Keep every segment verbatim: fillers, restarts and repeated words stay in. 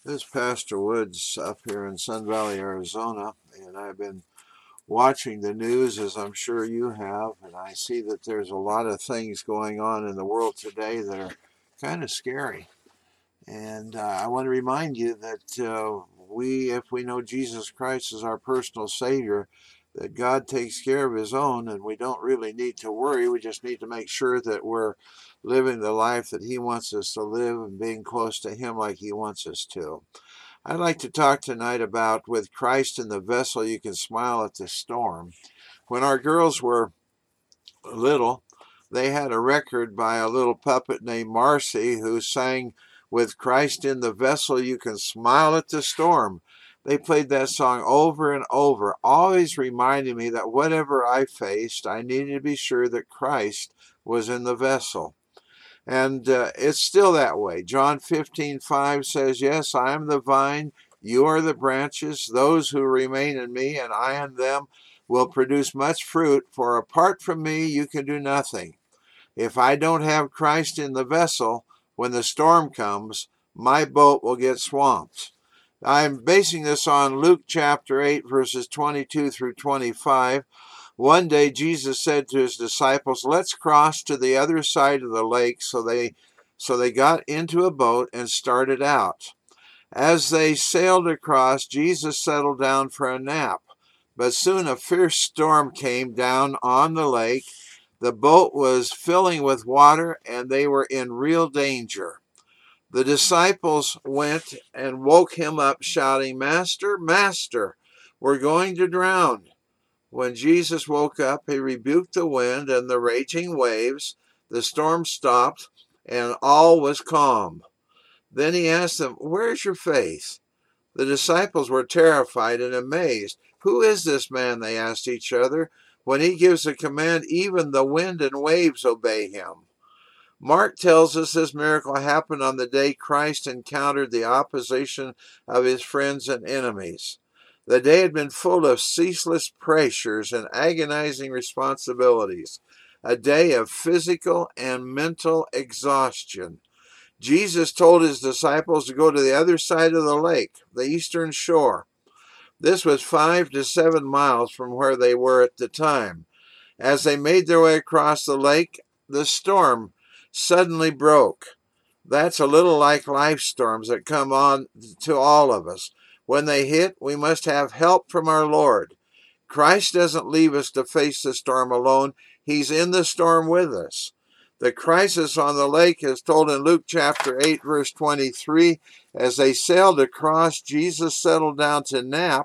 This is Pastor Woods up here in Sun Valley, Arizona, and I've been watching the news as I'm sure you have, and I see that there's a lot of things going on in the world today that are kind of scary. And uh, I want to remind you that uh, we, if we know Jesus Christ as our personal Savior, that God takes care of His own, and we don't really need to worry. We just need to make sure that we're living the life that He wants us to live and being close to Him like He wants us to. I'd like to talk tonight about with Christ in the vessel, you can smile at the storm. When our girls were little, they had a record by a little puppet named Marcy who sang, "With Christ in the vessel, you can smile at the storm." They played that song over and over, always reminding me that whatever I faced, I needed to be sure that Christ was in the vessel. And uh, it's still that way. John fifteen five says, "Yes, I am the vine, you are the branches. Those who remain in me and I in them will produce much fruit, for apart from me you can do nothing." If I don't have Christ in the vessel, when the storm comes, my boat will get swamped. I'm basing this on Luke chapter eight, verses twenty-two through twenty-five. One day Jesus said to his disciples, "Let's cross to the other side of the lake." So they so they got into a boat and started out. As they sailed across, Jesus settled down for a nap. But soon a fierce storm came down on the lake. The boat was filling with water and they were in real danger. The disciples went and woke him up, shouting, "Master, Master, we're going to drown." When Jesus woke up, he rebuked the wind and the raging waves. The storm stopped, and all was calm. Then he asked them, "Where's your faith?" The disciples were terrified and amazed. "Who is this man?" they asked each other. "When he gives a command, even the wind and waves obey him." Mark tells us this miracle happened on the day Christ encountered the opposition of his friends and enemies. The day had been full of ceaseless pressures and agonizing responsibilities, a day of physical and mental exhaustion. Jesus told his disciples to go to the other side of the lake, the eastern shore. This was five to seven miles from where they were at the time. As they made their way across the lake, the storm suddenly broke. That's a little like life storms that come on to all of us. When they hit, we must have help from our Lord. Christ doesn't leave us to face the storm alone. He's in the storm with us. The crisis on the lake is told in Luke chapter eight, verse twenty-three. As they sailed across, Jesus settled down to nap.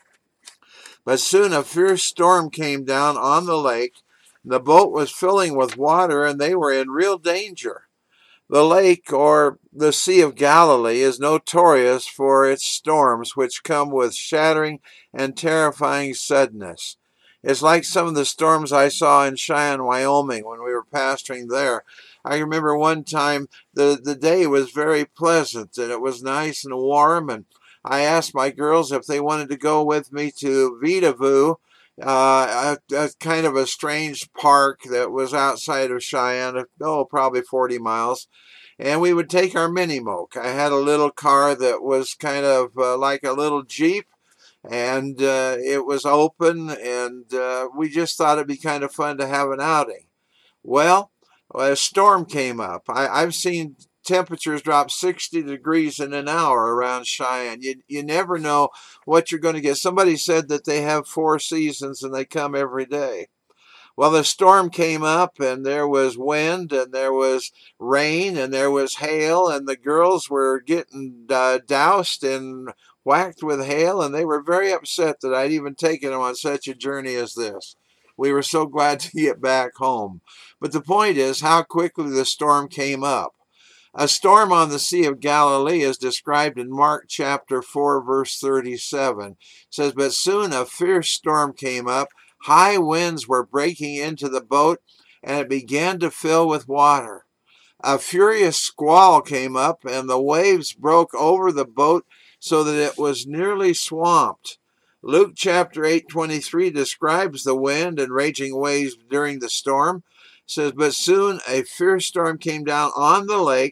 But soon a fierce storm came down on the lake. The boat was filling with water, and they were in real danger. The lake, or the Sea of Galilee, is notorious for its storms, which come with shattering and terrifying suddenness. It's like some of the storms I saw in Cheyenne, Wyoming, when we were pastoring there. I remember one time the, the day was very pleasant, and it was nice and warm, and I asked my girls if they wanted to go with me to Vidavoo, uh, a, a kind of a strange park that was outside of Cheyenne, oh, probably forty miles. And we would take our mini moke. I had a little car that was kind of uh, like a little Jeep, and uh, it was open, and uh, we just thought it'd be kind of fun to have an outing. Well, a storm came up. I, I've seen temperatures drop sixty degrees in an hour around Cheyenne. You, you never know what you're going to get. Somebody said that they have four seasons and they come every day. Well, the storm came up, and there was wind, and there was rain, and there was hail, and the girls were getting uh, doused and whacked with hail, and they were very upset that I'd even taken them on such a journey as this. We were so glad to get back home. But the point is how quickly the storm came up. A storm on the Sea of Galilee is described in Mark chapter four, verse thirty-seven. It says, "But soon a fierce storm came up. High winds were breaking into the boat, and it began to fill with water. A furious squall came up, and the waves broke over the boat so that it was nearly swamped." Luke chapter eight twenty-three describes the wind and raging waves during the storm. It says, "But soon a fierce storm came down on the lake,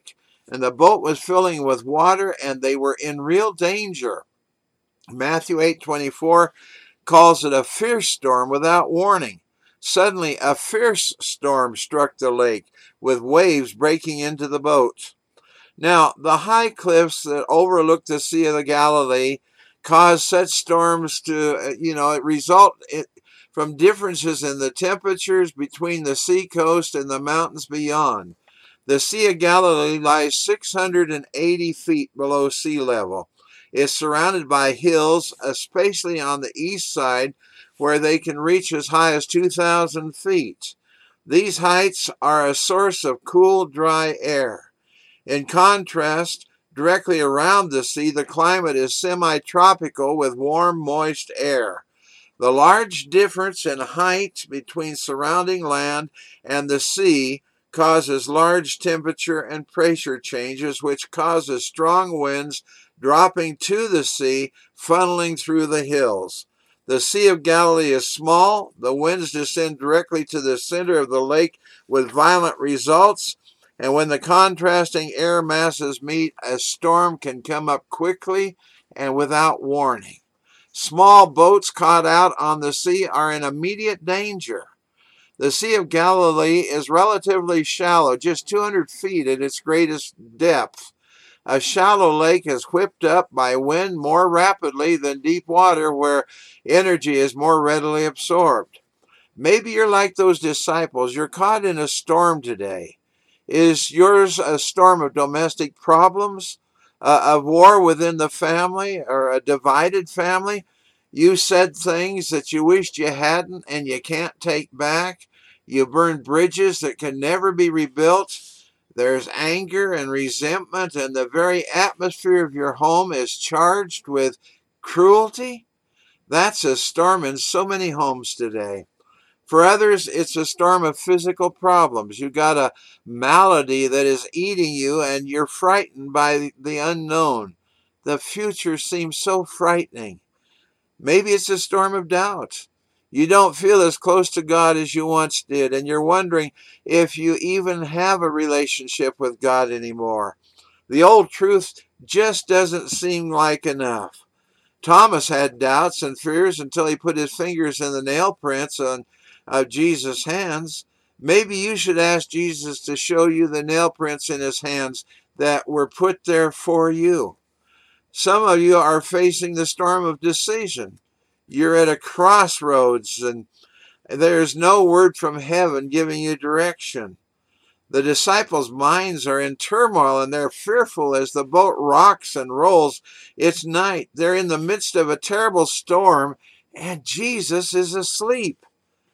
and the boat was filling with water, and they were in real danger. Matthew eight twenty-four calls it a fierce storm without warning. Suddenly, a fierce storm struck the lake, with waves breaking into the boat. Now, the high cliffs that overlook the Sea of the Galilee cause such storms to, you know, it result from differences in the temperatures between the seacoast and the mountains beyond. The Sea of Galilee lies six hundred eighty feet below sea level. It's surrounded by hills, especially on the east side, where they can reach as high as two thousand feet. These heights are a source of cool, dry air. In contrast, directly around the sea, the climate is semi-tropical with warm, moist air. The large difference in height between surrounding land and the sea causes large temperature and pressure changes, which causes strong winds dropping to the sea, funneling through the hills. The Sea of Galilee is small. The winds descend directly to the center of the lake with violent results. And when the contrasting air masses meet, a storm can come up quickly and without warning. Small boats caught out on the sea are in immediate danger. The Sea of Galilee is relatively shallow, just two hundred feet at its greatest depth. A shallow lake is whipped up by wind more rapidly than deep water, where energy is more readily absorbed. Maybe you're like those disciples. You're caught in a storm today. Is yours a storm of domestic problems, uh, of war within the family, or a divided family? You said things that you wished you hadn't and you can't take back. You burned bridges that can never be rebuilt. There's anger and resentment, and the very atmosphere of your home is charged with cruelty. That's a storm in so many homes today. For others, it's a storm of physical problems. You've got a malady that is eating you, and you're frightened by the unknown. The future seems so frightening. Maybe it's a storm of doubt. You don't feel as close to God as you once did, and you're wondering if you even have a relationship with God anymore. The old truth just doesn't seem like enough. Thomas had doubts and fears until he put his fingers in the nail prints on uh, Jesus' hands. Maybe you should ask Jesus to show you the nail prints in his hands that were put there for you. Some of you are facing the storm of decision. You're at a crossroads and there's no word from heaven giving you direction. The disciples' minds are in turmoil and they're fearful as the boat rocks and rolls. It's night. They're in the midst of a terrible storm and Jesus is asleep.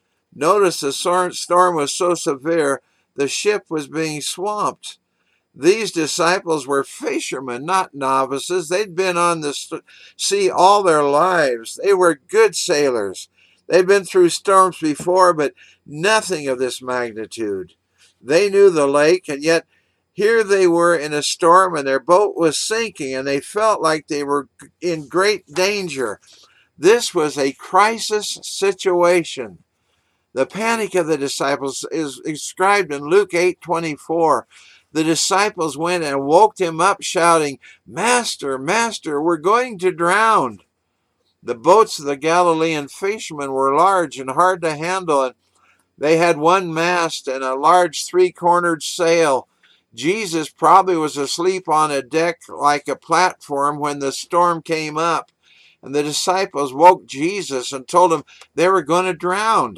Notice the storm was so severe, the ship was being swamped. These disciples were fishermen, not novices. They'd been on the sea all their lives. They were good sailors. They'd been through storms before, but nothing of this magnitude. They knew the lake, and yet here they were in a storm, and their boat was sinking, and they felt like they were in great danger. This was a crisis situation. The panic of the disciples is described in Luke eight twenty-four. The disciples went and woke him up, shouting, "Master, Master, we're going to drown." The boats of the Galilean fishermen were large and hard to handle, and they had one mast and a large three-cornered sail. Jesus probably was asleep on a deck like a platform when the storm came up, and the disciples woke Jesus and told him they were going to drown.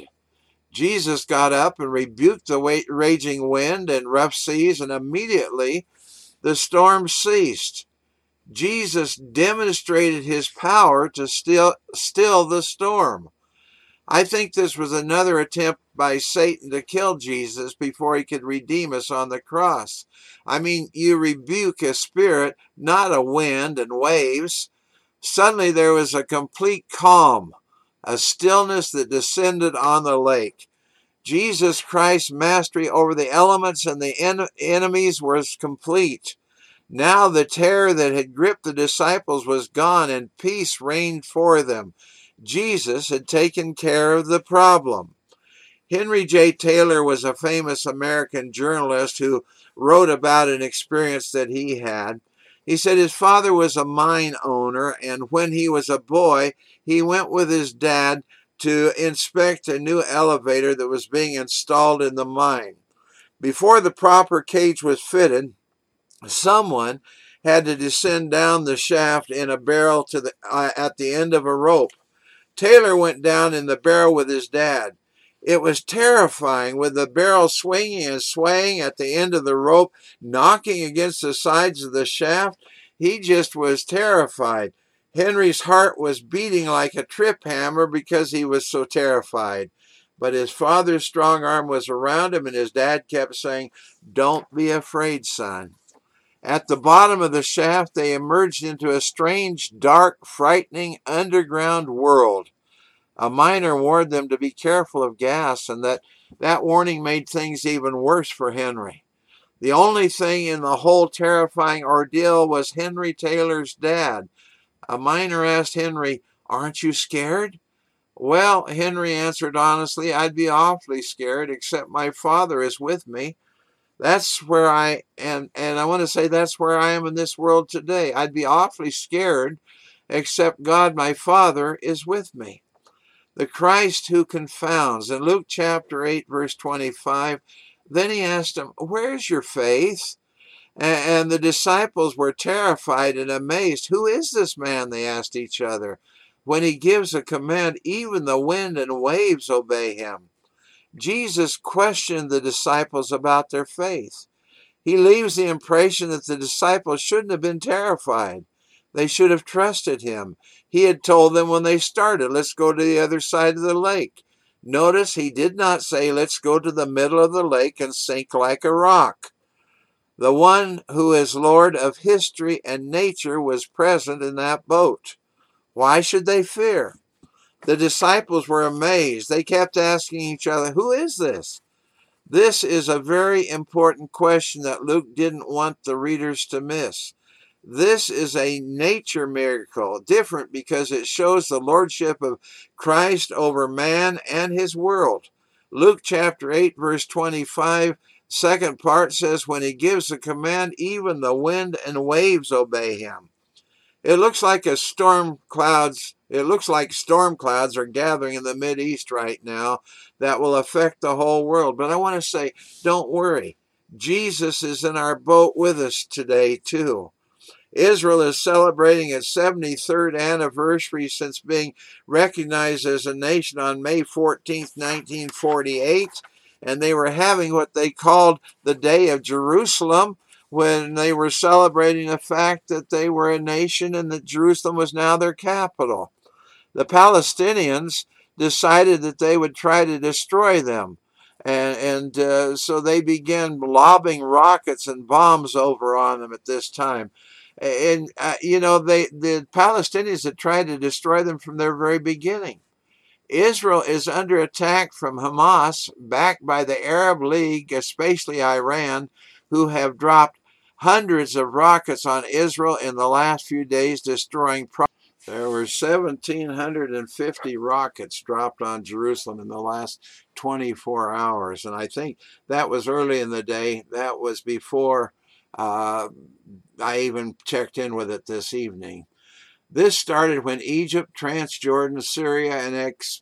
Jesus got up and rebuked the raging wind and rough seas, and immediately the storm ceased. Jesus demonstrated his power to still, still the storm. I think this was another attempt by Satan to kill Jesus before he could redeem us on the cross. I mean, you rebuke a spirit, not a wind and waves. Suddenly there was a complete calm, a stillness that descended on the lake. Jesus Christ's mastery over the elements and the en- enemies was complete. Now the terror that had gripped the disciples was gone and peace reigned for them. Jesus had taken care of the problem. Henry J. Taylor was a famous American journalist who wrote about an experience that he had. He said his father was a mine owner, and when he was a boy, he went with his dad to inspect a new elevator that was being installed in the mine. Before the proper cage was fitted, someone had to descend down the shaft in a barrel to the uh, at the end of a rope. Taylor went down in the barrel with his dad. It was terrifying, with the barrel swinging and swaying at the end of the rope, knocking against the sides of the shaft. He just was terrified. Henry's heart was beating like a trip hammer because he was so terrified. But his father's strong arm was around him, and his dad kept saying, "Don't be afraid, son." At the bottom of the shaft, they emerged into a strange, dark, frightening underground world. A miner warned them to be careful of gas, and that, that warning made things even worse for Henry. The only thing in the whole terrifying ordeal was Henry Taylor's dad. A miner asked Henry, "Aren't you scared?" "Well," Henry answered honestly, "I'd be awfully scared, except my father is with me. That's where I am, and I want to say that's where I am in this world today. I'd be awfully scared, except God, my Father, is with me." The Christ who confounds. In Luke chapter eight, verse twenty-five, then he asked him, "Where's your faith?" And the disciples were terrified and amazed. "Who is this man?" they asked each other. "When he gives a command, even the wind and waves obey him." Jesus questioned the disciples about their faith. He leaves the impression that the disciples shouldn't have been terrified. They should have trusted him. He had told them when they started, "Let's go to the other side of the lake." Notice he did not say, "Let's go to the middle of the lake and sink like a rock." The one who is Lord of history and nature was present in that boat. Why should they fear? The disciples were amazed. They kept asking each other, "Who is this?" This is a very important question that Luke didn't want the readers to miss. This is a nature miracle, different because it shows the lordship of Christ over man and his world. Luke chapter eight, verse twenty-five, second part says, "When he gives a command, even the wind and waves obey him." It looks like a storm clouds, it looks like storm clouds are gathering in the Mideast right now that will affect the whole world. But I want to say, don't worry. Jesus is in our boat with us today too. Israel is celebrating its seventy-third anniversary since being recognized as a nation on May fourteenth, nineteen forty-eight. And they were having what they called the Day of Jerusalem, when they were celebrating the fact that they were a nation and that Jerusalem was now their capital. The Palestinians decided that they would try to destroy them. And, and uh, so they began lobbing rockets and bombs over on them at this time. And, uh, you know, they the Palestinians had tried to destroy them from their very beginning. Israel is under attack from Hamas, backed by the Arab League, especially Iran, who have dropped hundreds of rockets on Israel in the last few days, destroying property. There were one thousand seven hundred fifty rockets dropped on Jerusalem in the last twenty-four hours. And I think that was early in the day. That was before uh, I even checked in with it this evening. This started when Egypt, Transjordan, Syria, and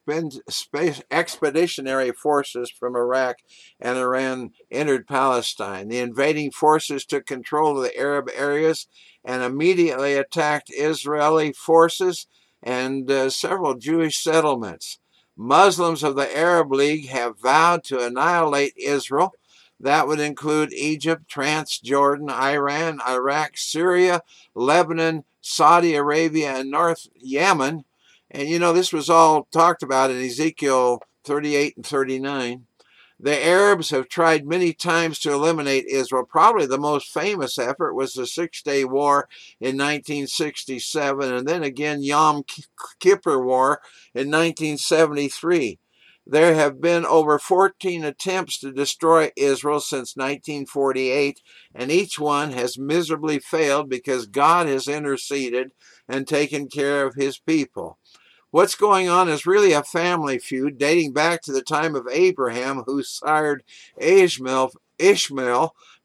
expeditionary forces from Iraq and Iran entered Palestine. The invading forces took control of the Arab areas and immediately attacked Israeli forces and uh, several Jewish settlements. Muslims of the Arab League have vowed to annihilate Israel. That would include Egypt, Transjordan, Iran, Iraq, Syria, Lebanon, Saudi Arabia, and North Yemen. And you know, this was all talked about in Ezekiel thirty-eight and thirty-nine. The Arabs have tried many times to eliminate Israel. Probably the most famous effort was the Six-Day War in nineteen sixty-seven, and then again Yom Kippur War in nineteen seventy-three. There have been over fourteen attempts to destroy Israel since nineteen forty-eight, and each one has miserably failed because God has interceded and taken care of his people. What's going on is really a family feud dating back to the time of Abraham, who sired Ishmael, Ishmael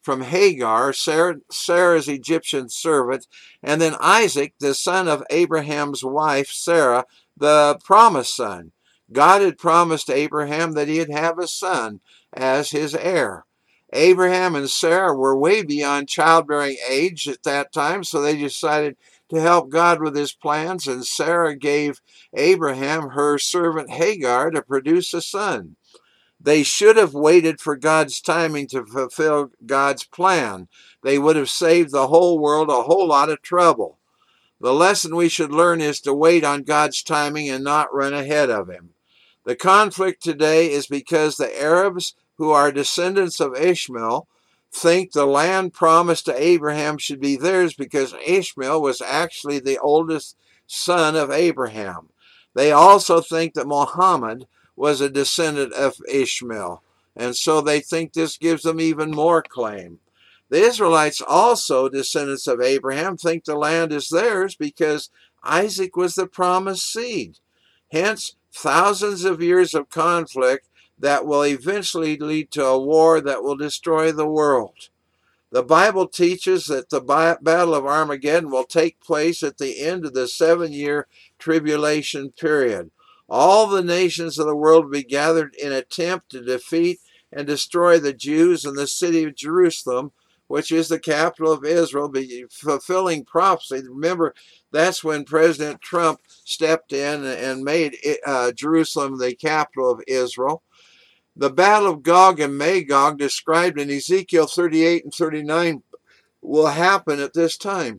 from Hagar, Sarah, Sarah's Egyptian servant, and then Isaac, the son of Abraham's wife, Sarah, the promised son. God had promised Abraham that he'd have a son as his heir. Abraham and Sarah were way beyond childbearing age at that time, so they decided to help God with his plans, and Sarah gave Abraham her servant Hagar to produce a son. They should have waited for God's timing to fulfill God's plan. They would have saved the whole world a whole lot of trouble. The lesson we should learn is to wait on God's timing and not run ahead of him. The conflict today is because the Arabs, who are descendants of Ishmael, think the land promised to Abraham should be theirs because Ishmael was actually the oldest son of Abraham. They also think that Muhammad was a descendant of Ishmael, and so they think this gives them even more claim. The Israelites, also descendants of Abraham, think the land is theirs because Isaac was the promised seed. Hence, thousands of years of conflict that will eventually lead to a war that will destroy the world. The Bible teaches that the Battle of Armageddon will take place at the end of the seven-year tribulation period. All the nations of the world will be gathered in an attempt to defeat and destroy the Jews in the city of Jerusalem, which is the capital of Israel, be fulfilling prophecy. Remember, that's when President Trump stepped in and made uh, Jerusalem the capital of Israel. The Battle of Gog and Magog, described in Ezekiel thirty-eight and thirty-nine, will happen at this time.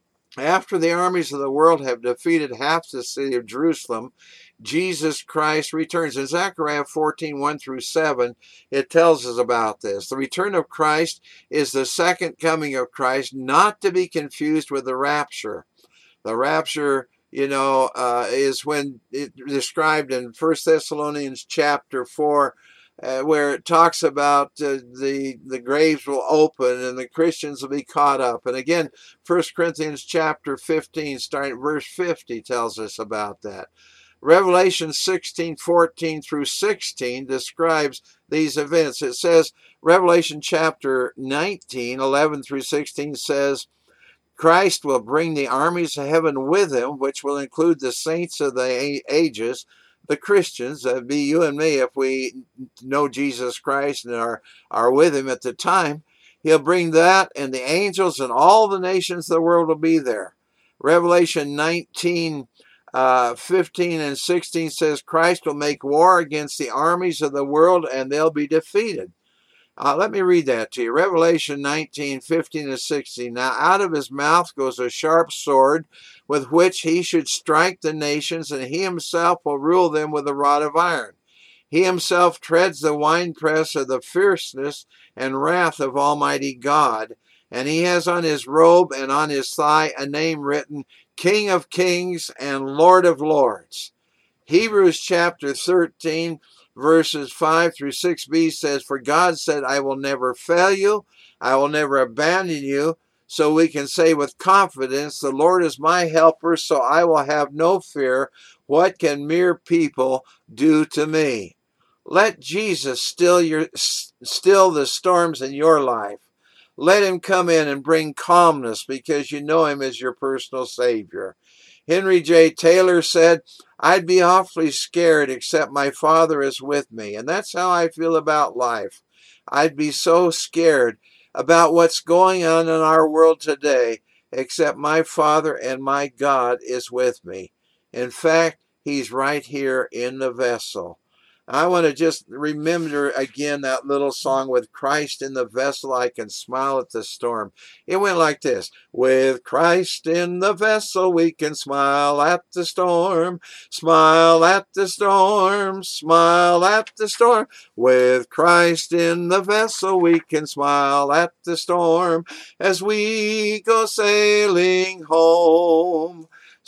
After the armies of the world have defeated half the city of Jerusalem, Jesus Christ returns. In Zechariah fourteen, one through seven, it tells us about this. The return of Christ is the second coming of Christ, not to be confused with the rapture. The rapture, you know, uh, is when it described in First Thessalonians chapter four, uh, where it talks about uh, the the graves will open and the Christians will be caught up. And again, First Corinthians chapter fifteen, starting at verse fifty, tells us about that. Revelation sixteen, fourteen through sixteen describes these events. It says, Revelation chapter nineteen, eleven through sixteen says, Christ will bring the armies of heaven with him, which will include the saints of the ages, the Christians, that'd be you and me if we know Jesus Christ and are, are with him at the time. He'll bring that, and the angels and all the nations of the world will be there. Revelation nineteen, uh, fifteen and sixteen says, Christ will make war against the armies of the world, and they'll be defeated. Uh, let me read that to you. Revelation nineteen, fifteen and sixteen. Now out of his mouth goes a sharp sword with which he should strike the nations, and he himself will rule them with a rod of iron. He himself treads the winepress of the fierceness and wrath of Almighty God, and he has on his robe and on his thigh a name written, King of Kings and Lord of Lords. Hebrews chapter thirteen, verses five through six b says, For God said, I will never fail you, I will never abandon you. So we can say with confidence, the Lord is my helper, so I will have no fear. What can mere people do to me? Let Jesus still your still the storms in your life. Let him come in and bring calmness because you know him as your personal Savior. Henry J. Taylor said, I'd be awfully scared except my Father is with me. And that's how I feel about life. I'd be so scared about what's going on in our world today, except my Father and my God is with me. In fact, he's right here in the vessel. I want to just remember again that little song, With Christ in the Vessel, I Can Smile at the Storm. It went like this. With Christ in the vessel, we can smile at the storm. Smile at the storm. Smile at the storm. With Christ in the vessel, we can smile at the storm as we go sailing home.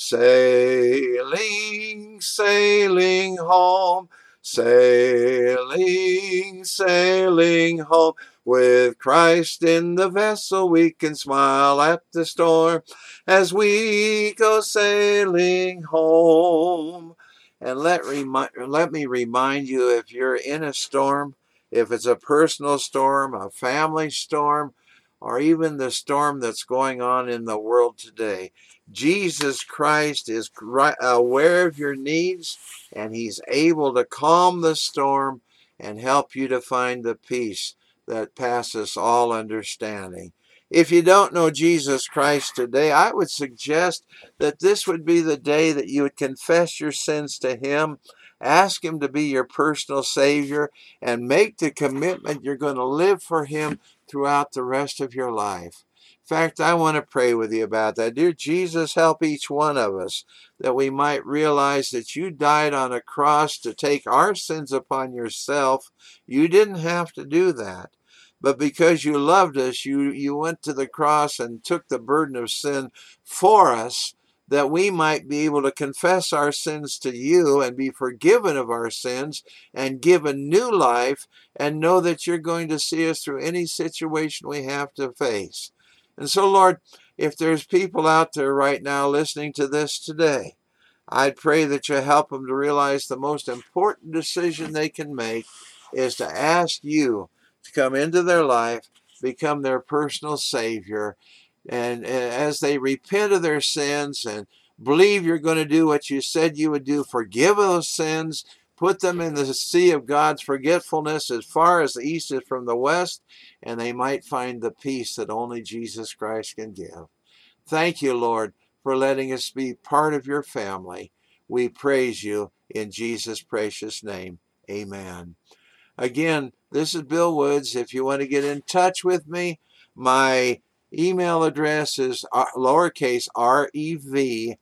Sailing, sailing home. Sailing, sailing home, with Christ in the vessel, we can smile at the storm as we go sailing home. And let, remi- let me remind you, if you're in a storm, if it's a personal storm, a family storm, or even the storm that's going on in the world today. Jesus Christ is aware of your needs, and he's able to calm the storm and help you to find the peace that passes all understanding. If you don't know Jesus Christ today, I would suggest that this would be the day that you would confess your sins to him, ask him to be your personal Savior, and make the commitment you're going to live for him throughout the rest of your life. In fact, I want to pray with you about that. Dear Jesus, help each one of us that we might realize that you died on a cross to take our sins upon yourself. You didn't have to do that. But because you loved us, you, you went to the cross and took the burden of sin for us, that we might be able to confess our sins to you and be forgiven of our sins and given new life, and know that you're going to see us through any situation we have to face. And so, Lord, if there's people out there right now listening to this today, I'd pray that you help them to realize the most important decision they can make is to ask you to come into their life, become their personal Savior, and as they repent of their sins and believe you're going to do what you said you would do, forgive those sins, put them in the sea of God's forgetfulness as far as the east is from the west, and they might find the peace that only Jesus Christ can give. Thank you, Lord, for letting us be part of your family. We praise you in Jesus' precious name. Amen. Again, this is Bill Woods. If you want to get in touch with me, my email address is lowercase r e v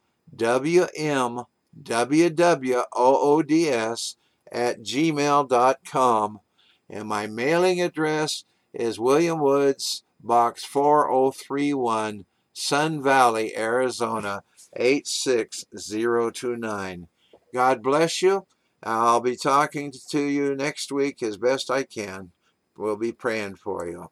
w m w w o o d s at gmail dot com. And my mailing address is William Woods, Box four oh three one, Sun Valley, Arizona, eight six zero two nine. God bless you. I'll be talking to you next week as best I can. We'll be praying for you.